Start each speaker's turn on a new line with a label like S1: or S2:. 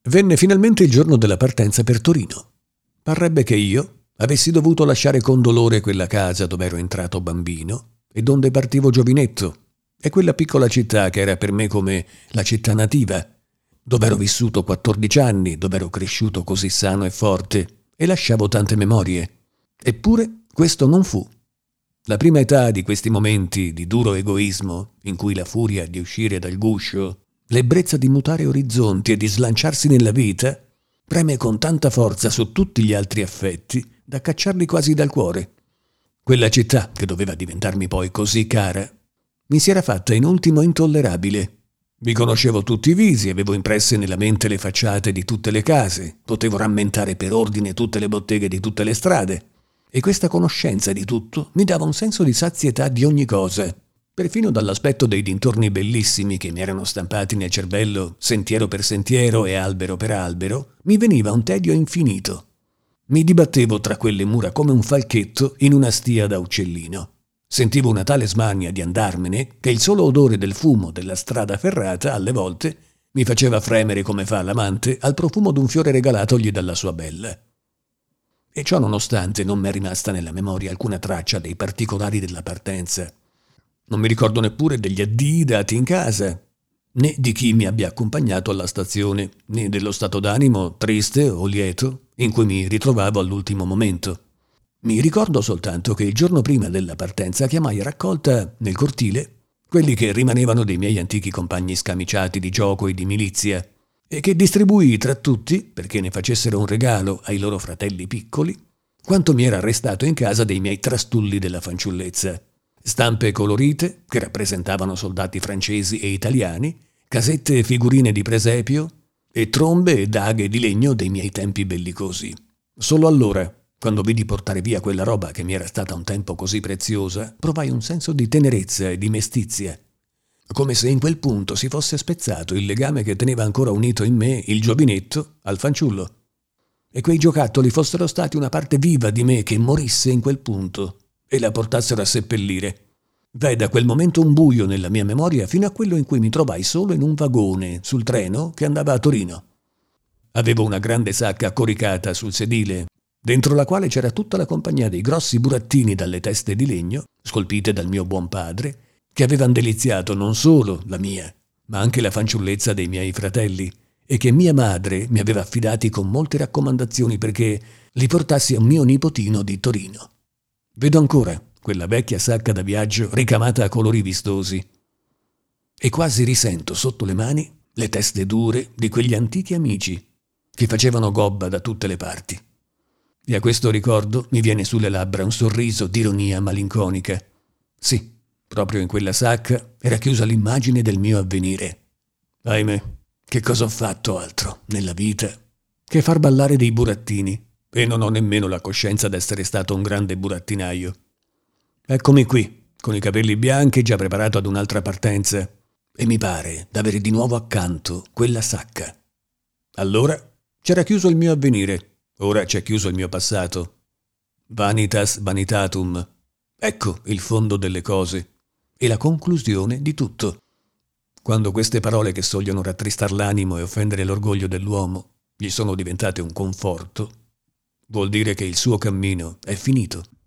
S1: Venne finalmente il giorno della partenza per Torino. Parrebbe che io avessi dovuto lasciare con dolore quella casa dove ero entrato bambino e donde partivo giovinetto, e quella piccola città che era per me come la città nativa, dove ero vissuto 14 anni, dove ero cresciuto così sano e forte e lasciavo tante memorie. Eppure questo non fu. La prima età di questi momenti di duro egoismo, in cui la furia di uscire dal guscio, l'ebbrezza di mutare orizzonti e di slanciarsi nella vita, preme con tanta forza su tutti gli altri affetti da cacciarli quasi dal cuore. Quella città, che doveva diventarmi poi così cara, mi si era fatta in ultimo intollerabile. Vi conoscevo tutti i visi, avevo impresse nella mente le facciate di tutte le case, potevo rammentare per ordine tutte le botteghe di tutte le strade, e questa conoscenza di tutto mi dava un senso di sazietà di ogni cosa. Perfino dall'aspetto dei dintorni bellissimi che mi erano stampati nel cervello, sentiero per sentiero e albero per albero, mi veniva un tedio infinito. Mi dibattevo tra quelle mura come un falchetto in una stia da uccellino. Sentivo una tale smania di andarmene che il solo odore del fumo della strada ferrata, alle volte, mi faceva fremere come fa l'amante al profumo d'un fiore regalatogli dalla sua bella. E ciò nonostante non mi è rimasta nella memoria alcuna traccia dei particolari della partenza. Non mi ricordo neppure degli addii dati in casa, né di chi mi abbia accompagnato alla stazione, né dello stato d'animo triste o lieto in cui mi ritrovavo all'ultimo momento. Mi ricordo soltanto che il giorno prima della partenza chiamai a raccolta nel cortile quelli che rimanevano dei miei antichi compagni scamiciati di gioco e di milizia, e che distribuii tra tutti, perché ne facessero un regalo ai loro fratelli piccoli, quanto mi era restato in casa dei miei trastulli della fanciullezza. Stampe colorite, che rappresentavano soldati francesi e italiani, casette e figurine di presepio, e trombe e daghe di legno dei miei tempi bellicosi. Solo allora, quando vidi portare via quella roba che mi era stata un tempo così preziosa, provai un senso di tenerezza e di mestizia, come se in quel punto si fosse spezzato il legame che teneva ancora unito in me il giovinetto al fanciullo, e quei giocattoli fossero stati una parte viva di me che morisse in quel punto e la portassero a seppellire. V'è da quel momento un buio nella mia memoria fino a quello in cui mi trovai solo in un vagone sul treno che andava a Torino. Avevo una grande sacca coricata sul sedile, dentro la quale c'era tutta la compagnia dei grossi burattini dalle teste di legno, scolpite dal mio buon padre, che avevano deliziato non solo la mia, ma anche la fanciullezza dei miei fratelli, e che mia madre mi aveva affidati con molte raccomandazioni perché li portassi a un mio nipotino di Torino. Vedo ancora quella vecchia sacca da viaggio ricamata a colori vistosi e quasi risento sotto le mani le teste dure di quegli antichi amici che facevano gobba da tutte le parti. E a questo ricordo mi viene sulle labbra un sorriso d'ironia malinconica. Sì, proprio in quella sacca era chiusa l'immagine del mio avvenire. Ahimè, che cosa ho fatto altro nella vita che far ballare dei burattini, e non ho nemmeno la coscienza d'essere stato un grande burattinaio. Eccomi qui, con i capelli bianchi, già preparato ad un'altra partenza, e mi pare d'avere di nuovo accanto quella sacca. Allora c'era chiuso il mio avvenire, ora c'è chiuso il mio passato. Vanitas vanitatum. Ecco il fondo delle cose e la conclusione di tutto. Quando queste parole che sogliono rattristar l'animo e offendere l'orgoglio dell'uomo gli sono diventate un conforto, vuol dire che il suo cammino è finito.